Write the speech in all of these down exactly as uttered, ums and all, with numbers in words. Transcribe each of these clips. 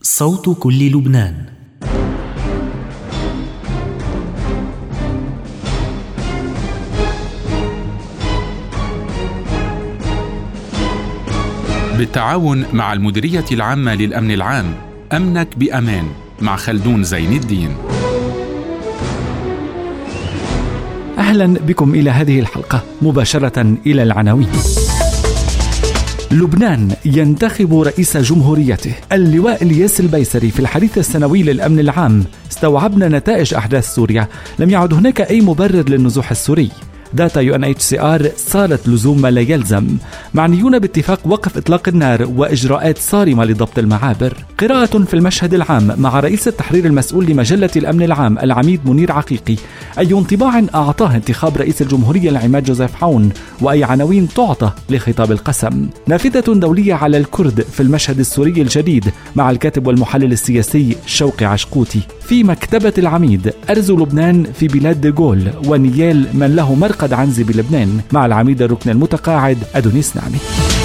صوت كل لبنان. بالتعاون مع المديرية العامة للأمن العام، أمنك بأمان، مع خلدون زين الدين. أهلا بكم إلى هذه الحلقة، مباشرة إلى العناوين. لبنان ينتخب رئيس جمهوريته. اللواء الياس البيسري في الحديث السنوي للأمن العام: استوعبنا نتائج أحداث سوريا، لم يعد هناك أي مبرر للنزوح السوري. داتا يو إن إتش سي آر صارت لزوم ما لا يلزم. معنيون باتفاق وقف إطلاق النار وإجراءات صارمة لضبط المعابر. قراءة في المشهد العام مع رئيس التحرير المسؤول لمجلة الأمن العام العميد منير عقيقي. أي انطباع أعطاه انتخاب رئيس الجمهورية العماد جوزيف عون، وأي عناوين تعطى لخطاب القسم. نافذة دولية على الكرد في المشهد السوري الجديد مع الكاتب والمحلل السياسي شوقي عشقوتي. في مكتبة العميد: أرز لبنان في بلاد ديغول ونيال من له مرقد عنزي بلبنان، مع العميد الركن المتقاعد أدونيس نعمي.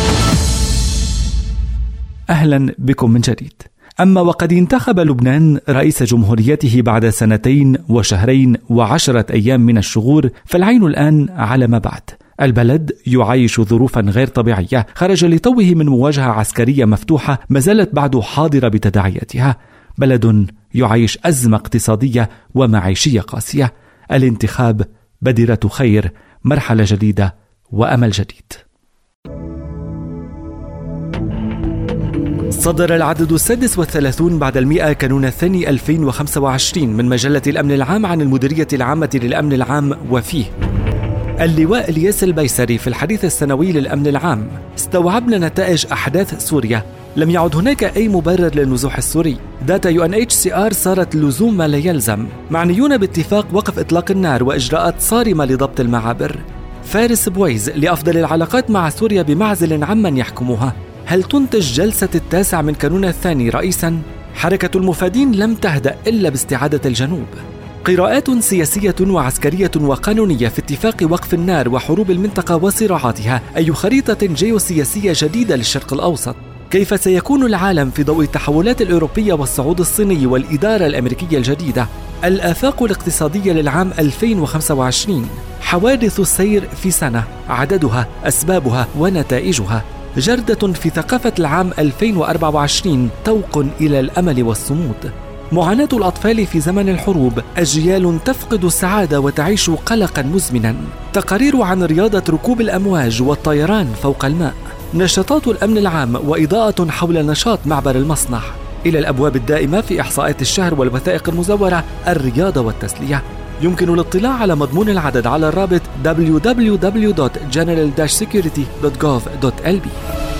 أهلا بكم من جديد. أما وقد انتخب لبنان رئيس جمهوريته بعد سنتين وشهرين وعشرة أيام من الشغور، فالعين الآن على ما بعد. البلد يعيش ظروفا غير طبيعية خرج لتوه من مواجهة عسكرية مفتوحة ما زالت بعد حاضرة بتداعياتها. بلد يعيش أزمة اقتصادية ومعيشية قاسية. الانتخاب بديرة خير، مرحلة جديدة وأمل جديد. صدر العدد السادس والثلاثون بعد المئة كانون الثاني ألفين وخمسة وعشرين من مجلة الأمن العام عن المديرية العامة للأمن العام، وفيه: اللواء الياس البيسري في الحديث السنوي للأمن العام: استوعبنا نتائج أحداث سوريا، لم يعد هناك أي مبرر للنزوح السوري. داتا يو إن إتش سي آر صارت لزوم ما لا يلزم. معنيون باتفاق وقف إطلاق النار وإجراءات صارمة لضبط المعابر. فارس بويز: لأفضل العلاقات مع سوريا بمعزل عمن يحكمها. هل تنتج جلسة التاسع من كانون الثاني رئيساً؟ حركة المفادين لم تهدأ إلا باستعادة الجنوب. قراءات سياسية وعسكرية وقانونية في اتفاق وقف النار وحروب المنطقة وصراعاتها. أي خريطة جيوسياسية جديدة للشرق الأوسط. كيف سيكون العالم في ضوء التحولات الأوروبية والصعود الصيني والإدارة الأمريكية الجديدة؟ الآفاق الاقتصادية للعام ألفين وخمسة وعشرين. حوادث السير في سنة، عددها، أسبابها ونتائجها. جردة في ثقافة العام ألفين وأربعة وعشرين، توق إلى الأمل والصمود. معاناة الأطفال في زمن الحروب، أجيال تفقد السعادة وتعيش قلقا مزمنا. تقارير عن رياضة ركوب الأمواج والطيران فوق الماء. نشاطات الأمن العام وإضاءة حول نشاط معبر المصنع. إلى الأبواب الدائمة في إحصاءات الشهر والوثائق المزورة، الرياضة والتسلية. يمكن الاطلاع على مضمون العدد على الرابط دبليو دبليو دبليو دوت جنرال داش سيكيورتي دوت جوف دوت إل بي.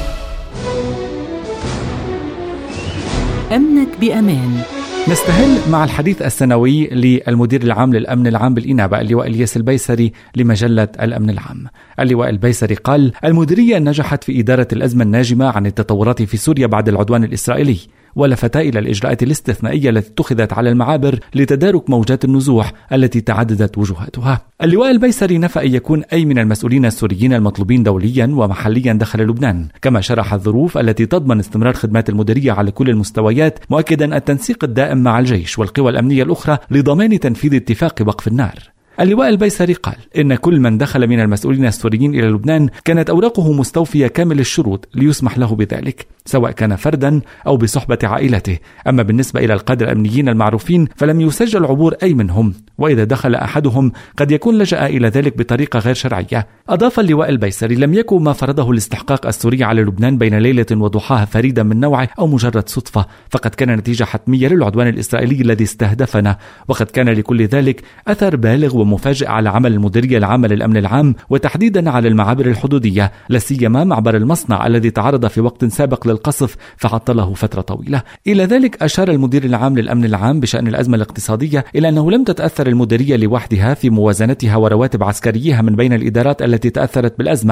أمنك بأمان. نستهل مع الحديث السنوي للمدير العام للأمن العام بالإنابة اللواء الياس البيسري لمجلة الأمن العام. اللواء البيسري قال: المديرية نجحت في إدارة الأزمة الناجمة عن التطورات في سوريا بعد العدوان الإسرائيلي، ولفت إلى الإجراءات الاستثنائية التي اتخذت على المعابر لتدارك موجات النزوح التي تعددت وجوهاتها. اللواء البيسري نفى أن يكون أي من المسؤولين السوريين المطلوبين دوليا ومحليا دخل لبنان، كما شرح الظروف التي تضمن استمرار خدمات المديرية على كل المستويات، مؤكدا التنسيق الدائم مع الجيش والقوى الأمنية الأخرى لضمان تنفيذ اتفاق وقف النار. اللواء البيسري قال إن كل من دخل من المسؤولين السوريين إلى لبنان كانت أوراقه مستوفية كامل الشروط ليسمح له بذلك، سواء كان فردا أو بصحبة عائلته. أما بالنسبة إلى القادة الأمنيين المعروفين فلم يسجل عبور أي منهم، وإذا دخل أحدهم قد يكون لجأ إلى ذلك بطريقة غير شرعية. أضاف اللواء البيسري: لم يكن ما فرضه الاستحقاق السوري على لبنان بين ليلة وضحاها فريدا من نوعه أو مجرد صدفة، فقد كان نتيجة حتمية للعدوان الإسرائيلي الذي استهدفنا، وقد كان لكل ذلك أثر بالغ ومفاجئ على عمل المديرية العامة للأمن العام، وتحديدا على المعابر الحدودية، لا سيما معبر المصنع الذي تعرض في وقت سابق للقصف فعطله فترة طويلة. إلى ذلك أشار المدير العام للأمن العام بشأن الأزمة الاقتصادية إلى أنه لم تتأثر المديرية لوحدها في موازنتها ورواتب عسكريها من بين الإدارات التي تأثرت بالأزمة.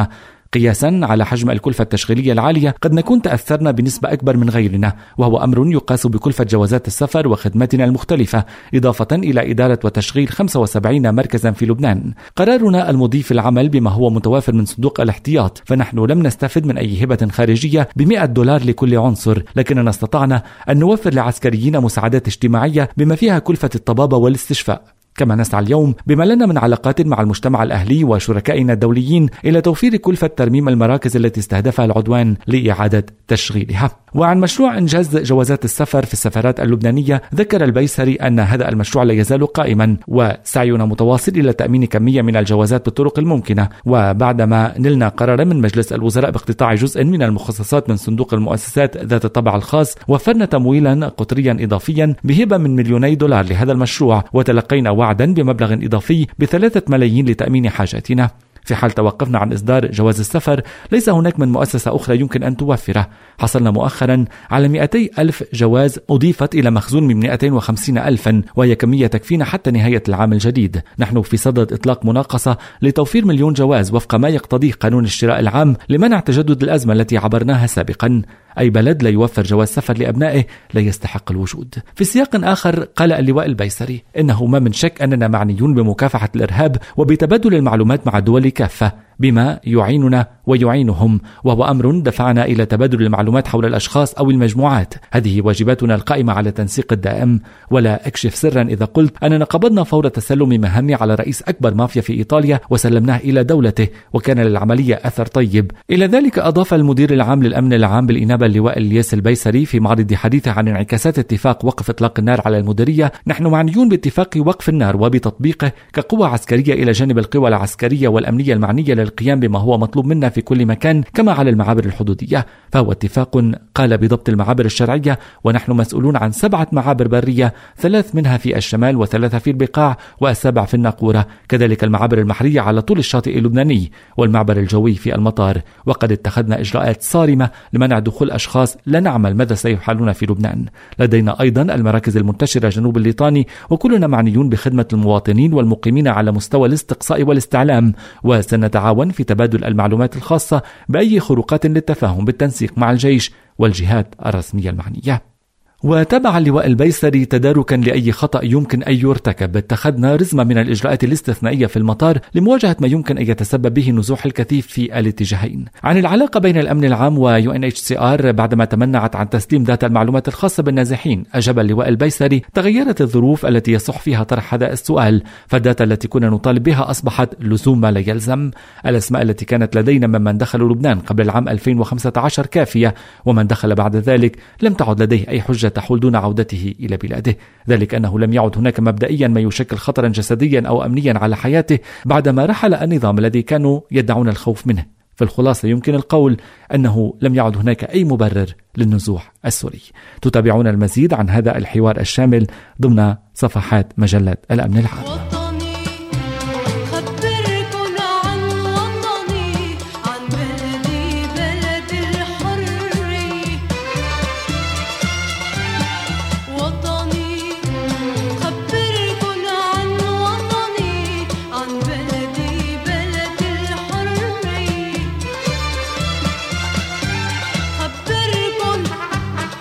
قياسا على حجم الكلفة التشغيلية العالية قد نكون تأثرنا بنسبة أكبر من غيرنا، وهو أمر يقاس بكلفة جوازات السفر وخدماتنا المختلفة، إضافة إلى إدارة وتشغيل خمسة وسبعين مركزا في لبنان. قرارنا المضي في العمل بما هو متوافر من صندوق الاحتياط، فنحن لم نستفد من أي هبة خارجية بمئة دولار لكل عنصر، لكننا استطعنا أن نوفر لعسكريين مساعدات اجتماعية بما فيها كلفة الطبابة والاستشفاء. كما نسعى اليوم بما لنا من علاقات مع المجتمع الأهلي وشركائنا الدوليين إلى توفير كلفة ترميم المراكز التي استهدفها العدوان لإعادة تشغيلها. وعن مشروع إنجاز جوازات السفر في السفارات اللبنانية، ذكر البيسري أن هذا المشروع لا يزال قائما، وسعينا متواصل إلى تأمين كمية من الجوازات بالطرق الممكنة. وبعدما نلنا قرارا من مجلس الوزراء باقتطاع جزء من المخصصات من صندوق المؤسسات ذات الطابع الخاص، وفرنا تمويلا قطريا إضافيا بهبة من مليوني دولار لهذا المشروع، وتلقينا وعدا بمبلغ إضافي بثلاثة ملايين لتأمين حاجاتنا. في حال توقفنا عن إصدار جواز السفر ليس هناك من مؤسسة أخرى يمكن أن توفره. حصلنا مؤخرا على مئتي ألف جواز أضيفت إلى مخزون من مئتين وخمسين ألفا، وهي كمية تكفينا حتى نهاية العام الجديد. نحن في صدد إطلاق مناقصة لتوفير مليون جواز وفق ما يقتضيه قانون الشراء العام لمنع تجدد الأزمة التي عبرناها سابقا. أي بلد لا يوفر جواز سفر لأبنائه لا يستحق الوجود. في سياق آخر قال اللواء البيسري إنه ما من شك أننا معنيون بمكافحة الإرهاب وبتبادل المعلومات مع الدول كافة بما يعيننا ويعينهم، وهو أمر دفعنا إلى تبادل المعلومات حول الأشخاص أو المجموعات. هذه واجباتنا القائمة على تنسيق الدائم. ولا أكشف سرا إذا قلت أننا قبضنا فور تسلم مهامي على رئيس أكبر مافيا في إيطاليا وسلمناه إلى دولته، وكان للعملية أثر طيب. إلى ذلك أضاف المدير العام للأمن العام بالإنابة اللواء الياس البيسري في معرض حديثه عن انعكاسات اتفاق وقف إطلاق النار على المديرية: نحن معنيون باتفاق وقف النار وبتطبيقه كقوة عسكرية إلى جانب القوى العسكرية والأمنية المعنية للقيام بما هو مطلوب منا في كل مكان كما على المعابر الحدودية. فهو اتفاق قال بضبط المعابر الشرعية، ونحن مسؤولون عن سبعة معابر برية، ثلاث منها في الشمال وثلاثة في البقاع والسابع في الناقورة، كذلك المعابر المحرية على طول الشاطئ اللبناني والمعبر الجوي في المطار. وقد اتخذنا إجراءات صارمة لمنع دخول أشخاص لا نعمل ماذا سيفعلون في لبنان. لدينا أيضا المراكز المنتشرة جنوب الليطاني، وكلنا معنيون بخدمة المواطنين والمقيمين على مستوى الاستقصاء والاستعلام، وسنتعاون في تبادل المعلومات الخاصة بأي خروقات للتفاهم بالتنسيق مع الجيش والجهات الرسمية المعنية. وتابع اللواء البيسري: تداركا لأي خطأ يمكن أن يرتكب، اتخذنا رزمة من الإجراءات الاستثنائية في المطار لمواجهة ما يمكن أن يتسبب به نزوح الكثيف في الاتجاهين. عن العلاقة بين الأمن العام و يو إن إتش سي آر بعدما تمنعت عن تسليم داتا المعلومات الخاصة بالنازحين، أجاب اللواء البيسري: تغيرت الظروف التي يصح فيها طرح هذا السؤال، فالداتا التي كنا نطالب بها أصبحت لزوم ما لا يلزم. الأسماء التي كانت لدينا ممن دخلوا لبنان قبل العام ألفين وخمسة عشر كافية، ومن دخل بعد ذلك لم تعد لديه أي حجة تحول دون عودته إلى بلاده، ذلك أنه لم يعد هناك مبدئيا ما يشكل خطرا جسديا أو أمنيا على حياته بعدما رحل النظام الذي كانوا يدعون الخوف منه. في الخلاصة يمكن القول أنه لم يعد هناك أي مبرر للنزوح السوري. تتابعون المزيد عن هذا الحوار الشامل ضمن صفحات مجلة الأمن العام.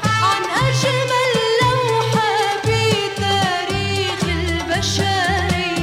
البشري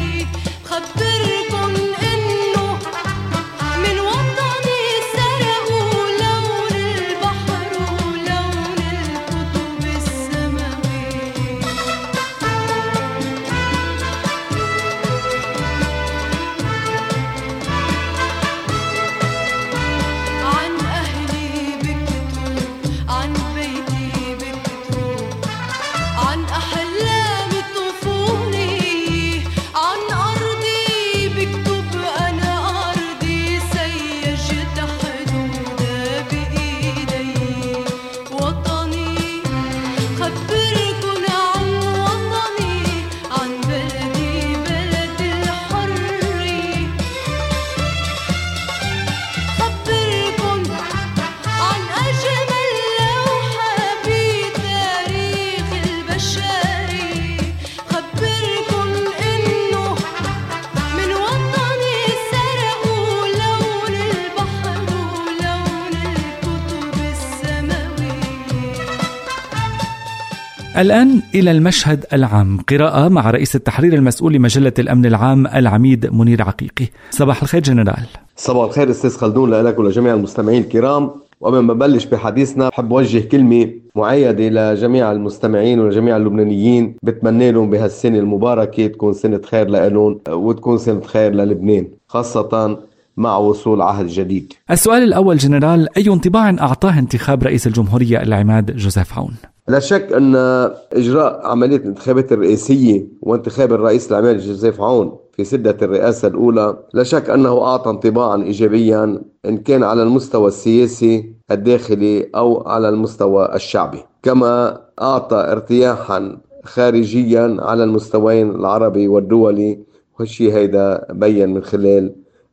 الآن إلى المشهد العام، قراءة مع رئيس التحرير المسؤول لمجلة الأمن العام العميد منير عقيقي. صباح الخير جنرال. صباح الخير أستاذ خلدون لك ولجميع المستمعين الكرام. وقبل ما بلش بحديثنا بحب وجه كلمة معيدة لجميع المستمعين ولجميع اللبنانيين، بتمنى لهم بهالسنة المباركة تكون سنة خير لهم وتكون سنة خير للبنان، خاصة مع وصول عهد جديد. السؤال الأول جنرال، أي انطباع أعطاه انتخاب رئيس الجمهورية العماد جوزيف عون؟ لا شك أن إجراء عملية الانتخابات الرئاسية وانتخاب الرئيس العماد جوزيف عون في سدة الرئاسة الأولى لا شك أنه أعطى انطباعا إيجابيا إن كان على المستوى السياسي الداخلي أو على المستوى الشعبي، كما أعطى ارتياحا خارجيا على المستويين العربي والدولي، والشيء هيدا بين من خلال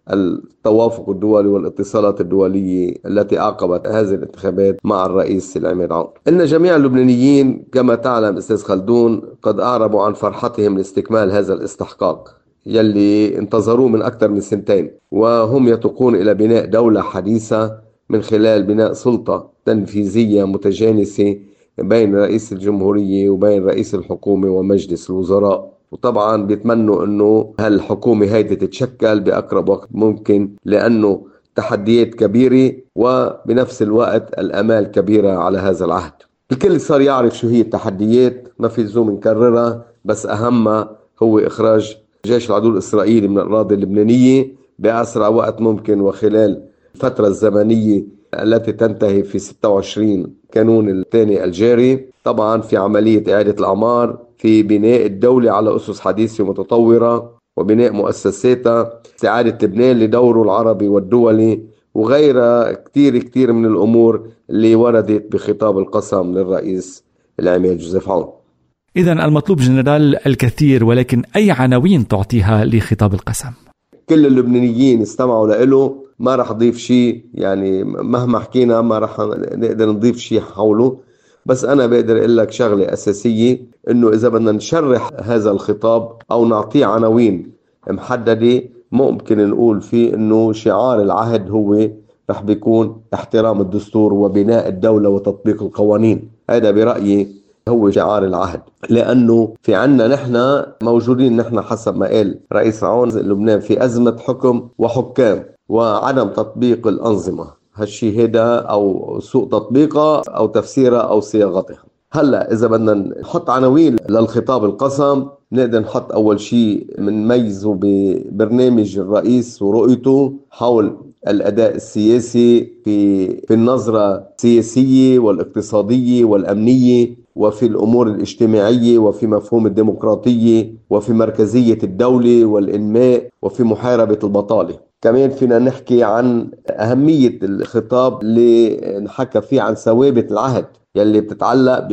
التوافق الدولي والاتصالات الدولية التي أعقبت هذه الانتخابات مع الرئيس العماد عون. إن جميع اللبنانيين كما تعلم أستاذ خلدون قد أعربوا عن فرحتهم لاستكمال هذا الاستحقاق يلي انتظروه من أكثر من سنتين، وهم يتوقون إلى بناء دولة حديثة من خلال بناء سلطة تنفيذية متجانسة بين رئيس الجمهورية وبين رئيس الحكومة ومجلس الوزراء. وطبعا بيتمنوا انه هالحكومة هيدي تتشكل باقرب وقت ممكن، لانه تحديات كبيرة وبنفس الوقت الامال كبيرة على هذا العهد. الكل صار يعرف شو هي التحديات، ما في لزوم نكررها، بس اهمها هو اخراج جيش العدو الاسرائيلي من الاراضي اللبنانية باسرع وقت ممكن وخلال الفترة الزمنية التي تنتهي في ستة وعشرين كانون الثاني الجاري. طبعا في عملية اعادة الاعمار، في بناء الدولة على أسس حديثة ومتطورة وبناء مؤسساتها، استعادة لبنان لدوره العربي والدولي، وغيرها كتير كتير من الأمور اللي وردت بخطاب القسم للرئيس العماد جوزيف عون. إذن المطلوب جنرال الكثير، ولكن أي عناوين تعطيها لخطاب القسم؟ كل اللبنانيين استمعوا له، ما رح نضيف شيء، يعني مهما حكينا ما رح نقدر نضيف شيء حوله، بس أنا بقدر أقول لك شغلة أساسية، إنه إذا بدنا نشرح هذا الخطاب أو نعطيه عناوين محددة ممكن نقول فيه إنه شعار العهد هو رح بيكون احترام الدستور وبناء الدولة وتطبيق القوانين. هذا برأيي هو شعار العهد، لأنه في عنا نحن موجودين نحن حسب ما قال رئيس عون لبنان في أزمة حكم وحكام وعدم تطبيق الأنظمة. هالشي هيدا أو سوء تطبيقها أو تفسيرها أو صياغتها. هلأ إذا بدنا نحط عناوين للخطاب القسم نقدر نحط أول شيء منميزه ببرنامج الرئيس ورؤيته حول الأداء السياسي في في النظرة السياسية والاقتصادية والأمنية وفي الأمور الاجتماعية وفي مفهوم الديمقراطية وفي مركزية الدولة والإنماء وفي محاربة البطالة. كمان فينا نحكي عن أهمية الخطاب اللي نحكى فيه عن ثوابت العهد يلي بتتعلق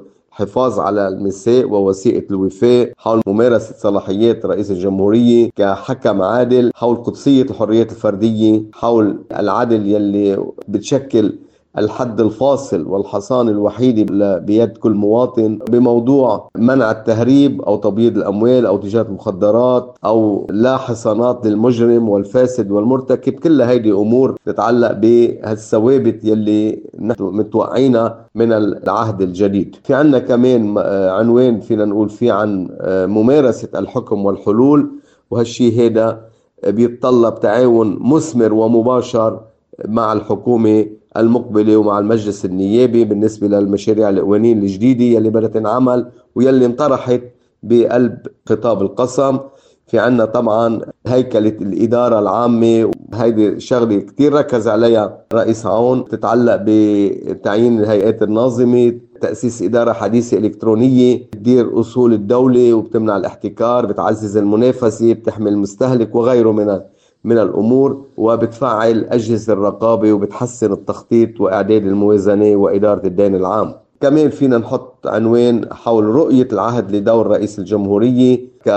بحفاظ على الميثاق ووثيقة الوفاء، حول ممارسة صلاحيات رئيس الجمهورية كحكم عادل، حول قدسية الحريات الفردية، حول العدل يلي بتشكل الحد الفاصل والحصان الوحيد بيد كل مواطن، بموضوع منع التهريب أو تبييض الأموال أو تجارة المخدرات أو لا حصانات للمجرم والفاسد والمرتكب. كل هيدي أمور تتعلق بهالثوابت يلي متوقعينها من العهد الجديد. في عنا كمان عنوان فينا نقول فيه عن ممارسة الحكم والحلول، وهالشي هيدا بيتطلب تعاون مثمر ومباشر مع الحكومة المقبلة ومع المجلس النيابي بالنسبة للمشاريع القوانين الجديدة يلي بدأت تنعمل ويلي انطرحت بقلب خطاب القسم. في عنا طبعا هيكلة الإدارة العامة، هيدي شغلة كتير ركز عليها رئيس عون، تتعلق بتعيين الهيئات الناظمة، تأسيس إدارة حديثة إلكترونية تدير أصول الدولة وبتمنع الاحتكار، بتعزز المنافسة، بتحمي المستهلك وغيره من من الأمور، وبتفعل أجهزة الرقابة وبتحسن التخطيط وإعداد الموازنة وإدارة الدين العام. كمان فينا نحط عنوان حول رؤية العهد لدور رئيس الجمهورية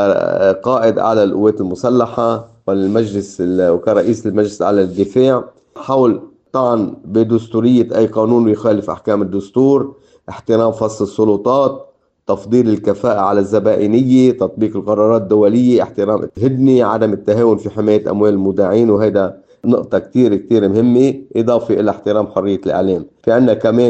كقائد أعلى القوات المسلحة والمجلس وكرئيس المجلس الأعلى للدفاع، حول طعن بدستورية أي قانون يخالف أحكام الدستور، احترام فصل السلطات، تفضيل الكفاءة على الزبائنية، تطبيق القرارات الدولية، احترام الهدنة، عدم التهاون في حماية أموال المودعين، وهذا نقطة كتير كتير مهمة، إضافة إلى احترام حرية الإعلام. في عنا كمان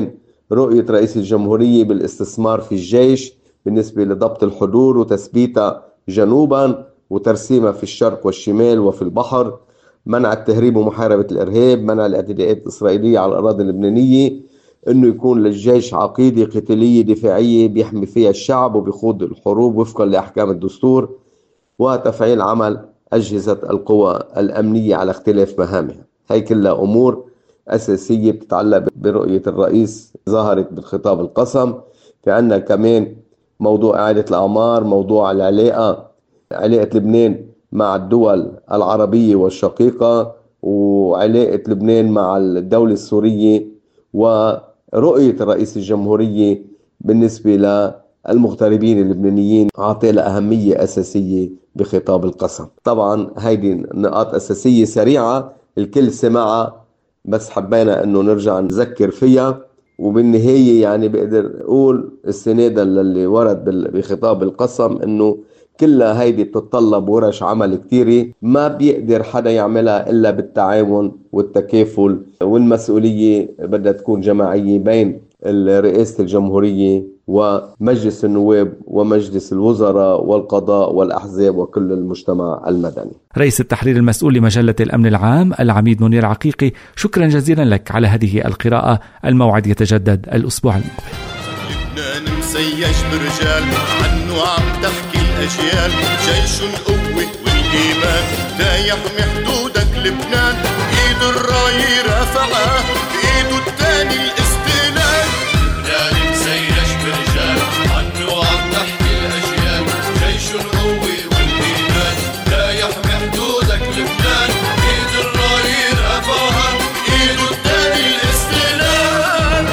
رؤية رئيس الجمهورية بالاستثمار في الجيش بالنسبة لضبط الحدود وتثبيتها جنوبا وترسيمها في الشرق والشمال وفي البحر، منع التهريب ومحاربة الإرهاب، منع الاعتداءات الإسرائيلية على الأراضي اللبنانية، إنه يكون للجيش عقيدة قتالية دفاعية بيحمي فيها الشعب وبيخوض الحروب وفقا لأحكام الدستور، وتفعيل عمل أجهزة القوى الأمنية على اختلاف مهامها. هي كلها أمور أساسية بتتعلق برؤية الرئيس ظهرت بالخطاب القسم. في عنا كمان موضوع إعادة الأعمار، موضوع العلاقة علاقة لبنان مع الدول العربية والشقيقة، وعلاقة لبنان مع الدولة السورية، ورؤية الرئيس الجمهورية بالنسبة للمغتربين اللبنانيين عطي لها أهمية أساسية بخطاب القسم. طبعا هيدي نقاط أساسية سريعة الكل سمعها، بس حبينا أنه نرجع نذكر فيها. وبالنهاية يعني بقدر أقول استنادا للي ورد بخطاب القسم أنه كلها هيدي بتتطلب ورش عمل كتيرة ما بيقدر حدا يعملها إلا بالتعاون والتكافل، والمسؤولية بدها تكون جماعية بين رئاسة الجمهورية ومجلس النواب ومجلس الوزراء والقضاء والأحزاب وكل المجتمع المدني. رئيس التحرير المسؤول لمجلة الأمن العام العميد منير عقيقي، شكرا جزيلا لك على هذه القراءة. الموعد يتجدد الأسبوع المقبل. لبنان مسيج برجال عنه عم تحكي الأجيال، جيش القوة والإيمان لا يحمي حدودك لبنان، بإيد الراي رافعة بإيده التاني الاستقلال. لبنان مسيج برجال عنه عم تحكي الأجيال، جيش القوة والإيمان لا يحمي حدودك لبنان، بإيد الراي رافعة بإيده التاني الاستقلال.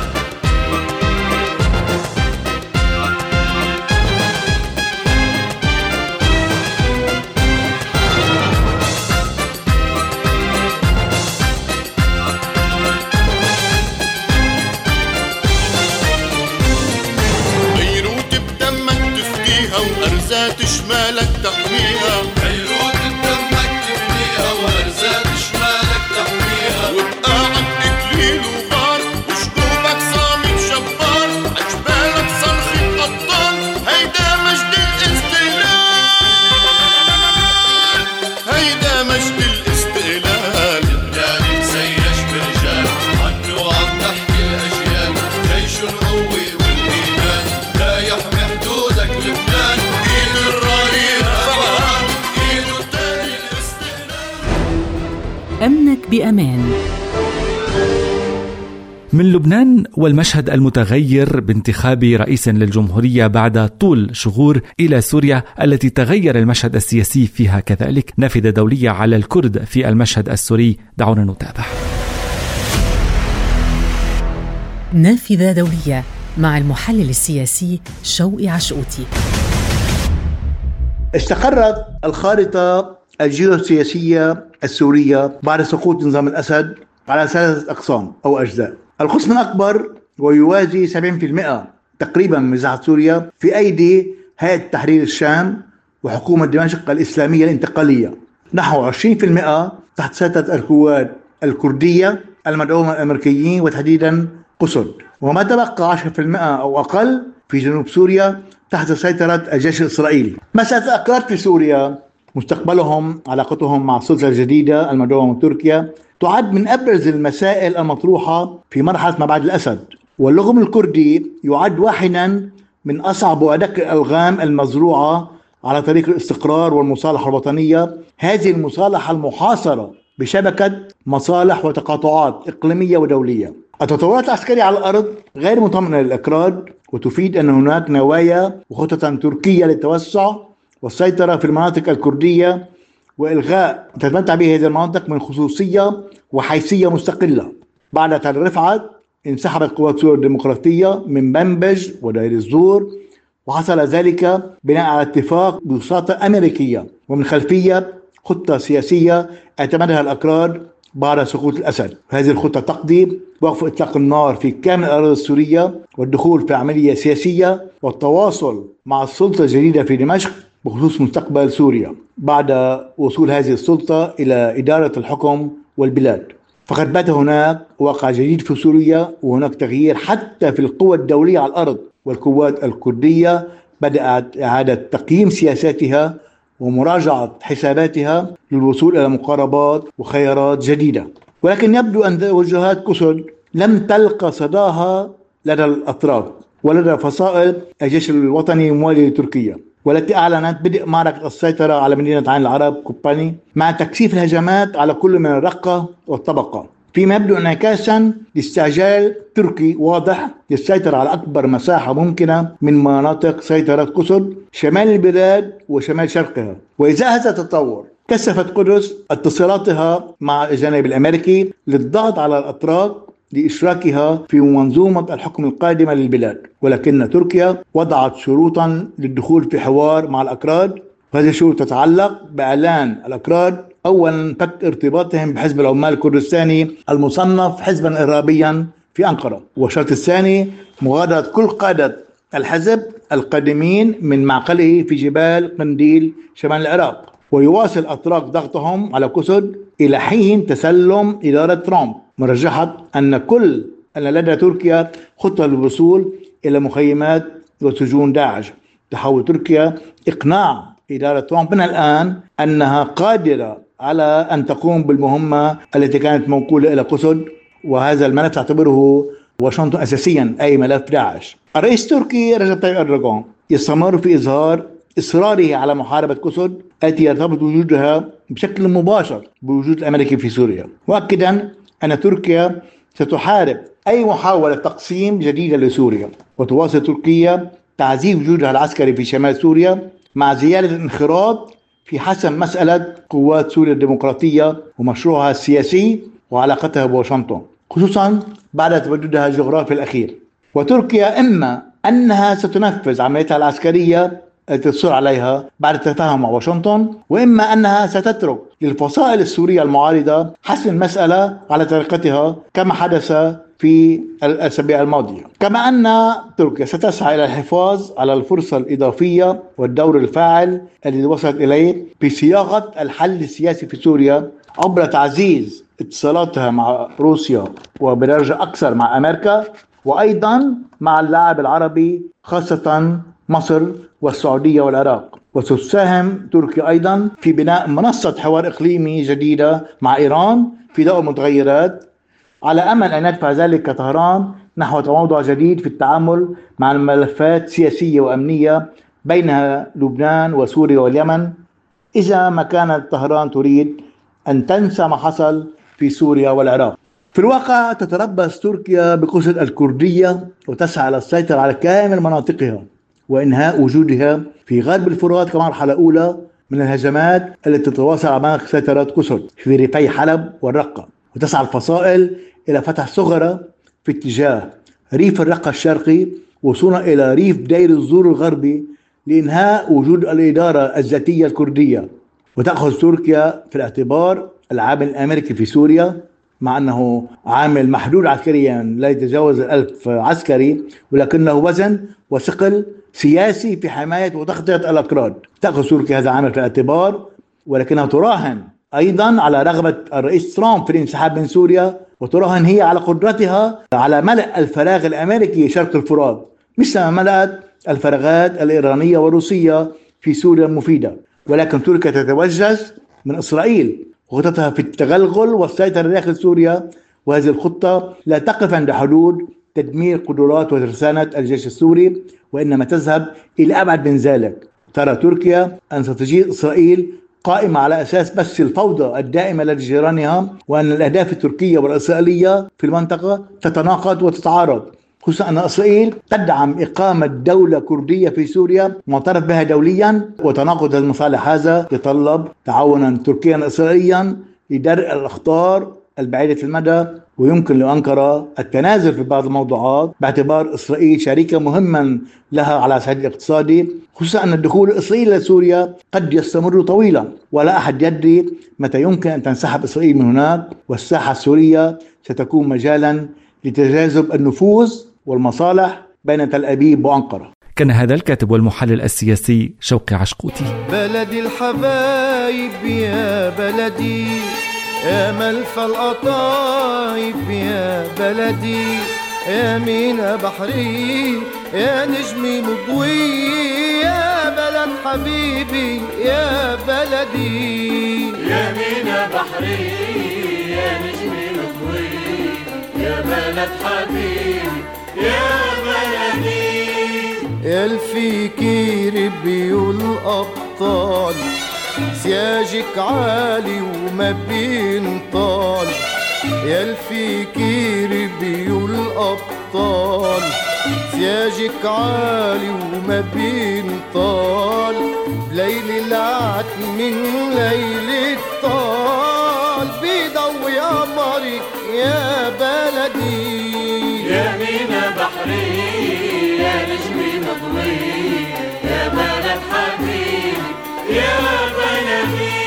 وأرزات شمالك تحميها، بيروت بدمك تفديها وأرزات شمالك تحميها، وابقى عندك ليل وغار وشكوبك صامت شبار، عجبالك صرخة أبطال هيدا مجد الاستقلال، هيدا مجد الاستقلال. لبنان مسيج برجال عنه عم تحكي الأجيال، جيش القوة والإيمان لا يحمي حدودك لبنان، أمنك بأمان. من لبنان والمشهد المتغير بانتخاب رئيس للجمهورية بعد طول شهور إلى سوريا التي تغير المشهد السياسي فيها كذلك. نافذة دولية على الكرد في المشهد السوري، دعونا نتابع. نافذة دولية مع المحلل السياسي شوقي عشقوتي. استقرت الخارطة الجيوسياسية السورية بعد سقوط نظام الأسد على ثلاثة أقسام أو أجزاء. القسم الأكبر ويوازي سبعين بالمئة تقريبا من مساحة سوريا في أيدي هيئة تحرير الشام وحكومة دمشق الإسلامية الانتقالية، نحو عشرين بالمئة تحت سيطرة القوات الكردية المدعومة الأمريكيين وتحديدا قسد، وما تبقى عشرة بالمئة أو أقل في جنوب سوريا تحت سيطرة الجيش الإسرائيلي. مسألة الأكراد في سوريا مستقبلهم علاقتهم مع السلطة الجديدة المدعومة من تركيا تعد من أبرز المسائل المطروحة في مرحلة ما بعد الأسد، واللغم الكردي يعد واحدا من أصعب وأدق الألغام المزروعة على طريق الاستقرار والمصالحة الوطنية. هذه المصالحة المحاصرة بشبكة مصالح وتقاطعات إقليمية ودولية. التطورات العسكرية على الأرض غير مطمئنة للأكراد، وتفيد أن هناك نوايا وخطط تركية للتوسع والسيطرة في المناطق الكردية وإلغاء تتمتع به هذه المناطق من خصوصية وحيثية مستقلة. بعد تل رفعت انسحبت قوات سوريا الديمقراطية من منبج ودير الزور، وحصل ذلك بناء على اتفاق بوساطة أمريكية ومن خلفية خطة سياسية اعتمدها الأكراد بعد سقوط الأسد. هذه الخطة تقضي بوقف إطلاق النار في كامل الأراضي السورية والدخول في عملية سياسية والتواصل مع السلطة الجديدة في دمشق بخصوص مستقبل سوريا بعد وصول هذه السلطة إلى إدارة الحكم والبلاد. فقد بات هناك واقع جديد في سوريا، وهناك تغيير حتى في القوى الدولية على الأرض، والقوات الكردية بدأت إعادة تقييم سياساتها ومراجعة حساباتها للوصول إلى مقاربات وخيارات جديدة. ولكن يبدو أن توجهات كسد لم تلقى صداها لدى الأطراف ولدى فصائل الجيش الوطني الموالي لتركيا، والتي أعلنت بدء معركة السيطرة على مدينة عين العرب كوباني مع تكثيف الهجمات على كل من الرقة والطبقة، فيما يبدو انعكاسا لاستعجال تركي واضح للسيطرة على أكبر مساحة ممكنة من مناطق سيطرة كسد شمال البلاد وشمال شرقها. وإزاء هذا التطور كثفت قدس اتصالاتها مع الجانب الأمريكي للضغط على الأطراف لإشراكها في منظومة الحكم القادمة للبلاد، ولكن تركيا وضعت شروطا للدخول في حوار مع الأكراد، وهذه الشروط تتعلق بإعلان الأكراد أولا فك ارتباطهم بحزب العمال الكردستاني المصنف حزبا إرهابيا في أنقرة، والشرط الثاني مغادرة كل قادة الحزب القادمين من معقله في جبال قنديل شمال العراق، ويواصل الأتراك ضغطهم على كسد إلى حين تسلم إدارة ترامب، مرجحة أن كل أن لدى تركيا خطة للوصول إلى مخيمات وسجون داعش. تحاول تركيا إقناع إدارة ترامب من الآن أنها قادرة على أن تقوم بالمهمة التي كانت موكولة إلى كسد، وهذا الملف تعتبره واشنطن أساسيا أي ملف داعش. الرئيس التركي رجب طيب أردوغان يستمر في إظهار إصراره على محاربة كسد التي يرتبط وجودها بشكل مباشر بوجود الأمريكي في سوريا، مؤكدا أن تركيا ستحارب أي محاولة تقسيم جديدة لسوريا، وتواصل تركيا تعزيز وجودها العسكري في شمال سوريا مع زيادة الانخراط في حسم مسألة قوات سوريا الديمقراطية ومشروعها السياسي وعلاقتها بواشنطن، خصوصا بعد تبددها الجغرافي الأخير. وتركيا إما أنها ستنفذ عمليتها العسكرية التي تصر عليها بعد التفاهم مع واشنطن، وإما أنها ستترك للفصائل السورية المعارضة حسم المسألة على طريقتها كما حدث في الأسابيع الماضية. كما أن تركيا ستسعى إلى الحفاظ على الفرصة الإضافية والدور الفاعل الذي وصلت إليه في صياغة الحل السياسي في سوريا عبر تعزيز اتصالاتها مع روسيا وبدرجة أكثر مع أمريكا، وأيضا مع اللاعب العربي خاصة مصر والسعودية والعراق. وستساهم تركيا أيضا في بناء منصة حوار إقليمي جديدة مع إيران في ضوء المتغيرات، على أمل أن يدفع ذلك طهران نحو تموضع جديد في التعامل مع الملفات سياسية وأمنية بينها لبنان وسوريا واليمن، إذا ما كانت طهران تريد أن تنسى ما حصل في سوريا والعراق. في الواقع تتربص تركيا بقسد الكردية وتسعى للسيطرة على كامل مناطقها وإنهاء وجودها في غرب الفرات كمرحلة أولى من الهجمات التي تتواصل أمام سيطرة كسد في ريفي حلب والرقة. وتسعى الفصائل إلى فتح ثغرة في اتجاه ريف الرقة الشرقي وصولا إلى ريف دير الزور الغربي لإنهاء وجود الإدارة الذاتية الكردية. وتأخذ تركيا في الاعتبار العامل الأمريكي في سوريا، مع أنه عامل محدود عسكريا لا يتجاوز الألف عسكري، ولكنه وزن وثقل سياسي في حماية وتغطية الأكراد. تأخذ تركيا هذا العامل في الاعتبار، ولكنها تراهن أيضا على رغبة الرئيس ترامب في الانسحاب من سوريا، وتراهن هي على قدرتها على ملء الفراغ الأمريكي شرق الفرات مثل ما ملأت الفراغات الإيرانية والروسية في سوريا المفيدة. ولكن تركيا تتوجس من إسرائيل خطتها في التغلغل والسيطرة داخل سوريا، وهذه الخطة لا تقف عند حدود تدمير قدرات وترسانة الجيش السوري، وإنما تذهب إلى أبعد من ذلك. ترى تركيا أن استراتيجية إسرائيل قائمة على أساس بس الفوضى الدائمة لدى جيرانها، وأن الأهداف التركية والإسرائيلية في المنطقة تتناقض وتتعارض، خصوصا أن إسرائيل تدعم إقامة دولة كردية في سوريا معترف بها دوليا، وتناقض المصالح هذا يتطلب تعاونا تركيا إسرائيليا لدرء الأخطار البعيدة المدى. ويمكن لأنقرة التنازل في بعض الموضوعات باعتبار إسرائيل شريكة مهما لها على الصعيد الاقتصادي، خصوصا أن الدخول الإسرائيلي لسوريا قد يستمر طويلا، ولا أحد يدري متى يمكن أن تنسحب إسرائيل من هناك، والساحة السورية ستكون مجالا لتجاذب النفوذ والمصالح بين تل أبيب وأنقرة. كان هذا الكاتب والمحلل السياسي شوقي عشقوتي. بلدي الحبايب يا بلدي يا ملفى القطايف يا بلدي، يا مينا بحري يا نجمي مضوي، يا بلد حبيبي يا بلدي. يا مينا بحري يا نجمي مضوي، يا بلد حبيبي يا بلدي. يلفيكي ربيو الأبطال، سياجك عالي وما بينطال. يلفيكي ربيو الأبطال، سياجك عالي وما بينطال. بليل العتم من ليل الطال، بيضوي قمرك يا بلدي. يا مينا بحري يا نجمي مضوي، يا بلد حبيبي يا بلدي.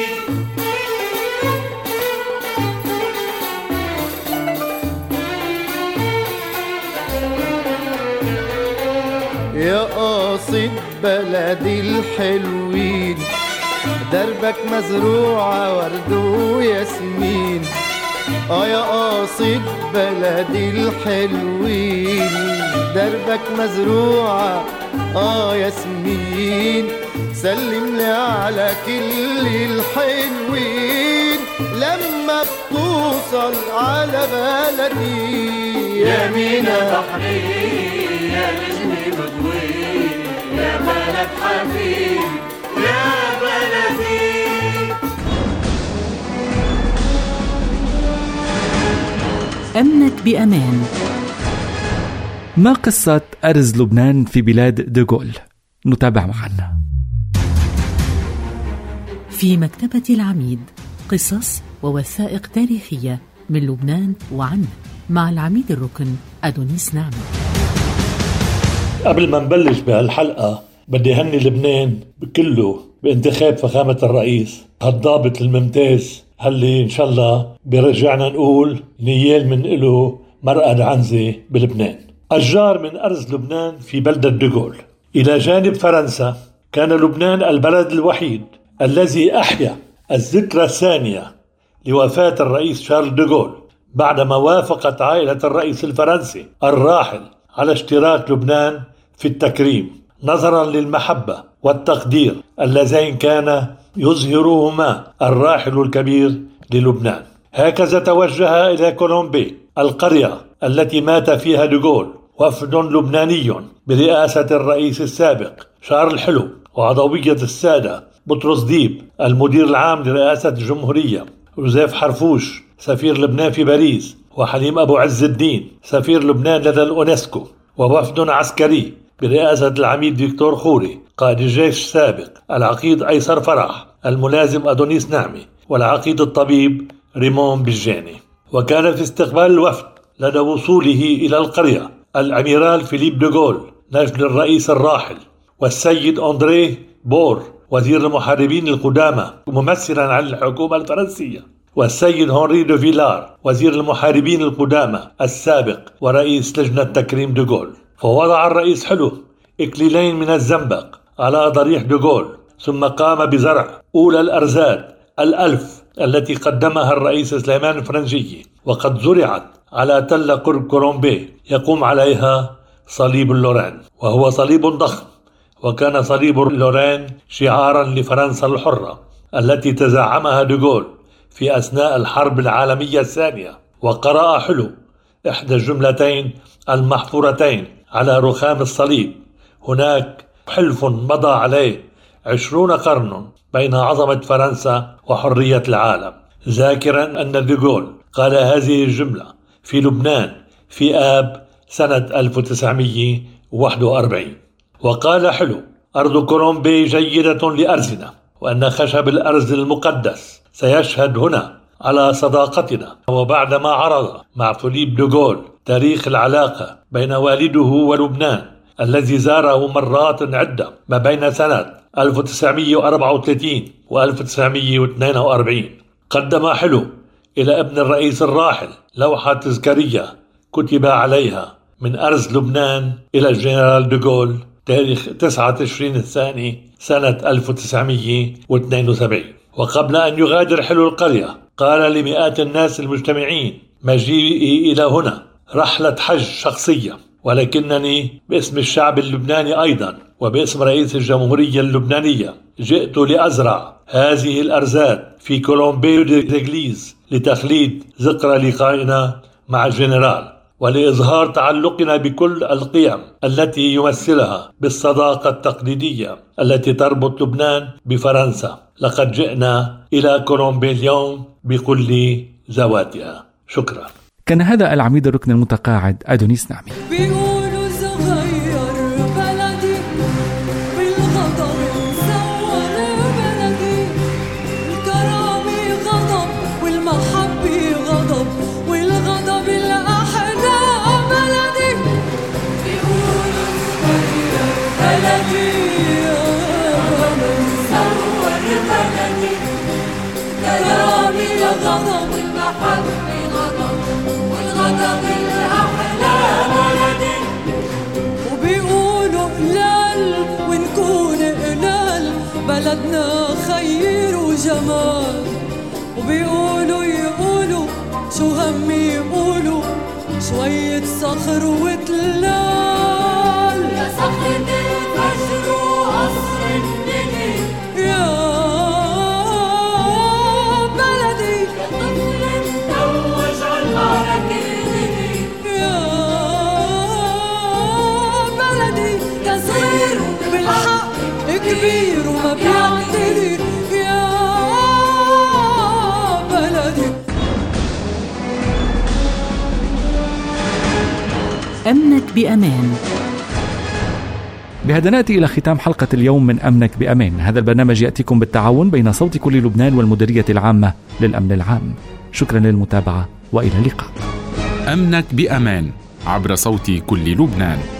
يا قاصد بلدي الحلوين، دربك مزروعة ورد وياسمين. اه يا قاصد بلدي الحلوين، دربك مزروعة اه ياسمين. سلم لي على كل الحلوين لما بتوصل على بلدي. يا مينا بحري يا نجمي مضوي، يا بلد حبيبي يا بلدي. أمنك بأمان. ما قصة أرز لبنان في بلاد دوغول؟ نتابع معنا. في مكتبة العميد قصص ووثائق تاريخية من لبنان وعنه، مع العميد الركن أدونيس نعمة. قبل ما نبلش بهالحلقة بدي هني لبنان بكله بانتخاب فخامة الرئيس، هالضابط الممتاز اللي إن شاء الله بيرجعنا نقول نيال من إله مرقد عنزة بلبنان. أشجار من أرز لبنان في بلدة دوغول. إلى جانب فرنسا كان لبنان البلد الوحيد الذي أحيا الذكرى الثانية لوفاة الرئيس شارل دوغول بعدما وافقت عائلة الرئيس الفرنسي الراحل على اشتراك لبنان في التكريم، نظرا للمحبة والتقدير اللذين كان يظهرهما الراحل الكبير للبنان. هكذا توجه إلى كولومبي القرية التي مات فيها دوغول وفد لبناني برئاسة الرئيس السابق شارل حلو وعضوية السادة بطرس ديب المدير العام لرئاسة الجمهورية، يوزيف حرفوش سفير لبنان في باريس، وحليم أبو عز الدين سفير لبنان لدى الأونسكو، ووفد عسكري برئاسة العميد دكتور خوري قائد الجيش السابق، العقيد أيسر فرح، الملازم أدونيس نعمي، والعقيد الطبيب ريمون بجاني. وكان في استقبال الوفد لدى وصوله إلى القرية الأميرال فيليب دوغول نجل الرئيس الراحل، والسيد أندريه بور وزير المحاربين القدامى ممثلا عن الحكومة الفرنسية، والسيد هنري دو فيلار وزير المحاربين القدامى السابق ورئيس لجنة تكريم دوغول. فوضع الرئيس حلو إكليلين من الزنبق على ضريح دوغول، ثم قام بزرع أولى الأرزاد الألف التي قدمها الرئيس سليمان الفرنجي، وقد زرعت على تلة قرب كولومبي يقوم عليها صليب اللوران، وهو صليب ضخم، وكان صليب اللوران شعارا لفرنسا الحرة التي تزعمها دوغول في أثناء الحرب العالمية الثانية. وقرأ حلو إحدى الجملتين المحفورتين على رخام الصليب: هناك حلف مضى عليه عشرون قرن بين عظمة فرنسا وحرية العالم، ذاكرا أن دوغول قال هذه الجملة في لبنان في آب سنة ألف وتسعمائة وواحد وأربعين. وقال حلو: أرض كولومبي جيدة لأرزنا، وأن خشب الأرز المقدس سيشهد هنا على صداقتنا. وبعدما عرض مع فيليب دوغول تاريخ العلاقة بين والده ولبنان الذي زاره مرات عدة ما بين سنة ألف وتسعمائة وأربعة وثلاثين و ألف وتسعمائة واثنين وأربعين، قدم حلو إلى ابن الرئيس الراحل لوحة تذكارية كتب عليها: من أرز لبنان إلى الجنرال دوغول، تاريخ تسعة تشرين الثاني سنة ألف وتسعمائة واثنين وسبعين. وقبل أن يغادر حلو القرية قال لمئات الناس المجتمعين: مجيئي إلى هنا رحلة حج شخصية، ولكنني باسم الشعب اللبناني أيضا وباسم رئيس الجمهورية اللبنانية جئت لأزرع هذه الأرزات في كولومبيو دي إغليز لتخليد ذكرى لقائنا مع الجنرال، ولإظهار تعلقنا بكل القيم التي يمثلها بالصداقة التقليدية التي تربط لبنان بفرنسا. لقد جئنا إلى كولومبيا اليوم بكل ذواتها. شكرا. كان هذا العميد الركن المتقاعد أدونيس نعمي. بلدنا خير وجمال، وبيقولوا يقولوا شو هم يقولوا شوية صخر وتلال. يا صخرة الفجر وقصر النيل يا بلدي، يا طفل متوج عالمعركة يا بلدي، يا صغير بالحق كبير وما بيعتري يا بلدي. أمنك بأمان. بهذا نأتي إلى ختام حلقة اليوم من أمنك بأمان. هذا البرنامج يأتيكم بالتعاون بين صوت كل لبنان والمديرية العامة للأمن العام. شكرا للمتابعة وإلى اللقاء. أمنك بأمان عبر صوت كل لبنان.